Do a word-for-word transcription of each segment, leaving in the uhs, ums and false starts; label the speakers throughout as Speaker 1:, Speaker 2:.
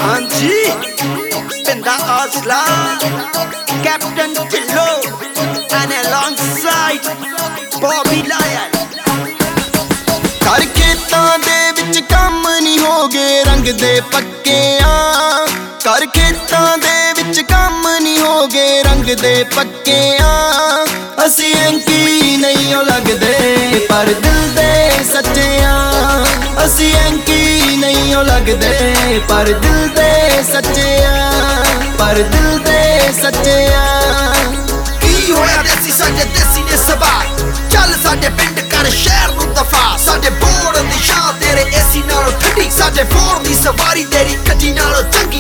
Speaker 1: ਹਾਂਜੀ ਪਿੰਦਾ ਆਸਲਾ captain Dhillon and alongside Bobby Lion
Speaker 2: ਕਰ ਖੇਤਾਂ ਦੇ ਵਿੱਚ ਕੰਮ ਨਹੀਂ ਹੋ ਗਏ ਰੰਗ ਦੇ ਪੱਕਿਆਂ ਕਰ ਖੇਤਾਂ ਦੇ ਵਿੱਚ ਕੰਮ ਨਹੀਂ ਹੋ ਗਏ ਰੰਗ ਦੇ ਪੱਕਿਆਂ ਅਸੀਂ ਐਂਕੀ ਨਹੀਂ ਲੱਗਦੇ ਪਰ ਦਿਲ ਦੇ ਸੱਚਿਆਂ ਅਸੀਂ ਐਂਕੀ ਨਹੀਂ ਲੱਗਦੇ ਪਰ ਦਿਲ ਦੇ ਸੱਚਿਆਂ ਪਰ ਦਿਲ ਦੇ ਸੱਚਿਆਂ
Speaker 1: ਕੀ ਹੋਇਆ ਦੇਸੀ ਸਾਡੇ ਦੇਸੀ ਨੇ ਸਵਾਰ ਚੱਲ ਸਾਡੇ ਪਿੰਡ ਕਰ ਸ਼ਹਿਰ ਨੂੰ ਦਫਾ ਸਾਡੇ ਬੋਰਡ ਦੀ ਸ਼ਾਨ ਤੇਰੇ ਏਸੀ ਨਾਲੋਂ ਠੰਡੀ ਸਾਡੇ ਫੋਰ ਦੀ ਸਵਾਰੀ ਤੇਰੀ ਕੱਟੀ ਨਾਲੋਂ ਚੰਗੀ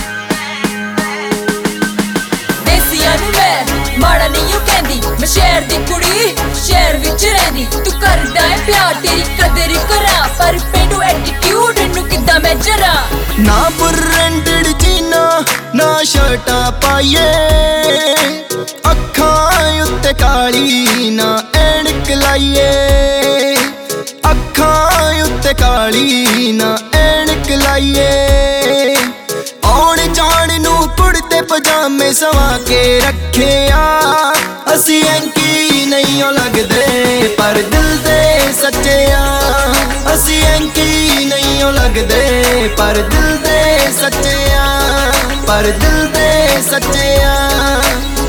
Speaker 3: ਦੇਸੀਆਂ ਨੂੰ ਮੈਂ ਮਾੜਾ ਨਹੀਂ ਉਹ ਕਹਿੰਦੀ ਮੈਂ ਸ਼ਹਿਰ ਦੀ ਕੁੜੀ ਸ਼ਹਿਰ ਵਿੱਚ ਰਹਿੰਦੀ ਤੂੰ ਕਰਦਾ ਹੈ ਪਿਆਰ ਤੇਰੀ ਕਦਰ ਕਰਾਂ ਪਰ ਪੇਂਡੂ ਐਟੀਟਿਊਡ ਨੂੰ ਕਿੱਦਾਂ ਮੈਂ ਜਰਾ
Speaker 2: ਨਾ ਬ੍ਰਾਂਡਡ ਜੀਨਾ ਨਾ ਸ਼ਰਟਾਂ ਪਾਈਏ ਅੱਖਾਂ ਉੱਤੇ ਕਾਲੀ ਨਾ ਐਨਕ ਲਾਈਏ ਅੱਖਾਂ ਉੱਤੇ ਕਾਲੀ ਨਾ ਐਨਕ ਲਾਈਏ ਆਉਣ ਜਾਣ ਨੂੰ ਕੁੜਤੇ ਪਜਾਮੇ ਸਵਾ ਕੇ ਰੱਖਿਆ ਅਸੀਂ ਐਂਕੀ ਨਹੀਂ ਲੱਗਦੇ ਪਰ ਦਿਲ ਦੇ ਸੱਚਿਆਂ ਅਸੀਂ ਐਂਕੀ ਨਹੀਂ ਲੱਗਦੇ ਪਰ ਦਿਲ ਦੇ ਸੱਚਿਆਂ ਪਰ ਦਿਲ ਦੇ ਸੱਚਿਆਂ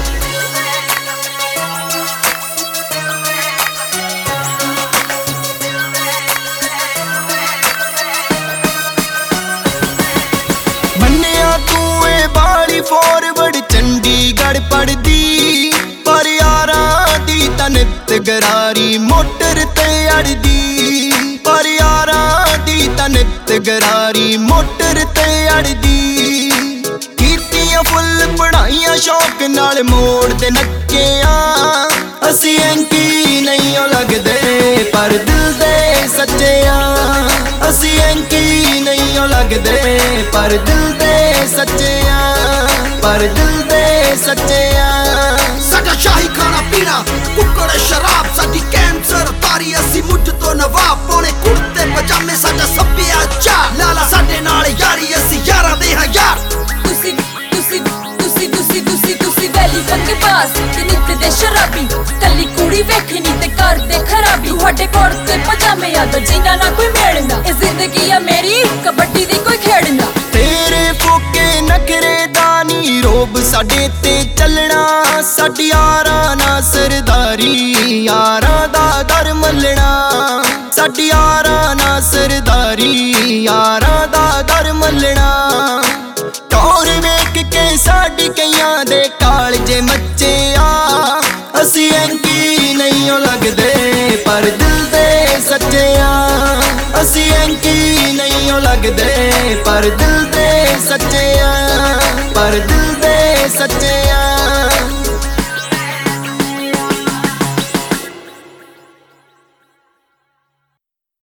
Speaker 2: ਮੰਨਿਆ ਤੂੰ ਏ ਬਾਲੀ ਫੋਰਵਰਡ ਚੰਡੀਗੜ੍ਹ ਪੜਦੀ ਪਰ ਯਾਰਾਂ ਦੀ ਤਾਂ ਨਿੱਤ ਗਰਾਰੀ ਮੋਟਰ ਤੇ ਅੜਦੀ ਪਰ ਯਾਰਾਂ ਦੀ ਤਾਂ ਨਿੱਤ ਗਰਾਰੀ ਮੋਟਰ ਤੇ ਅੜਦੀ ਕੀਤੀਆਂ ਫੁੱਲ ਪੜਾਈਆਂ ਸ਼ੌਕ ਨਾਲ ਮੋੜ ਤੇ ਨੱਕਿਆਂ ਅਸੀਂ ਐਂਕੀ ਨਹੀਂ ਲੱਗਦੇ ਪਰ ਦਿਲ ਦੇ ਸੱਚਿਆਂ ਅਸੀਂ ਐਂਕੀ ਨਹੀਂ ਲੱਗਦੇ ਪਰ ਦਿਲ ਦੇ ਸੱਚਿਆਂ ਪਰ ਦਿਲ ਦੇ ਸੱਚਿਆਂ
Speaker 1: ਸਾਡਾ ਸ਼ਾਹੀ ਖਾਣਾ ਪੀਣਾ ਕੁੱਕੜ ਸ਼ਰਾਬ ਸਾਡੀ ਕੈਂਸਰ ਤਾਰੀ ਅਸੀਂ ਮੁੱਢ ਤੋਂ ਨਵਾਬ ਪਾਉਣੇ ਕੁੜਤੇ ਪਜਾਮੇ ਸਾਡਾ ਸੱਭਿਆਚਾਰ ਲਾਲਾ ਸਾਡੇ ਨਾਲ ਯਾਰੀ ਅਸੀਂ ਯਾਰਾਂ ਦੇ ਹਾਂ ਯਾਰ
Speaker 3: ਤੁਸੀਂ ਤੁਸੀਂ ਤੁਸੀਂ ਤੁਸੀਂ ਤੁਸੀਂ ਤੁਸੀਂ ਵੈਲੀ ਪੰਗੇ ਪਾਸ ਤੇ ਨਿੱਤ ਦੇ ਸ਼ਰਾਬੀ ਕੱਲੀ ਕੁੜੀ ਵੇਖਣੀ ਤੇ ਕਰਦੇ ਖਰਾਬੀ ਤੁਹਾਡੇ ਕੁੜਤੇ ਪਜਾਮੇ ਆ ਤਾਂ ਜਿੰਨਾ ਨਾ ਕੋਈ ਮੇੜਨਾ ਇਹ ਜ਼ਿੰਦਗੀ ਆ ਮੇਰੀ ਕਬੱਡੀ ਦੀ ਕੋਈ ਖੇਡਣਾ
Speaker 2: ਤੇਰੇ ਫੋਕੇ ਨਖਰੇ ਦਾ ਨੀ ਰੋਬ ਸਾਡੇ ਤੇ ਚੱਲਣਾ ਸਾਡੀ ਯਾਰਾਂ ਨਾਲ ਸਰਦਾਰੀ ਯਾਰਾਂ ਦਾ ਦਰ ਮੱਲਣਾ ਸਾਡੀ ਯਾਰਾਂ ਨਾਲ ਸਰਦਾਰੀ ਯਾਰਾਂ ਦਾ ਦਰ ਮੱਲਣਾ ਟੌਰ ਵੇਖ ਕੇ ਸਾਡੀ ਕਈਆਂ ਦੇ ਕਾਲਜੇ ਮੱਚਿਆ ਅਸੀਂ ਐਂਕੀ ਨਹੀਂ ਲੱਗਦੇ ਪਰ ਦਿਲ ਦੇ ਸੱਚਿਆਂ ਅਸੀਂ ਐਂਕੀ ਨਹੀਂ ਲੱਗਦੇ ਪਰ ਦਿਲ ਦੇ ਸੱਚਿਆਂ ਪਰ ਦਿਲ ਦੇ ਸੱਚਿਆਂ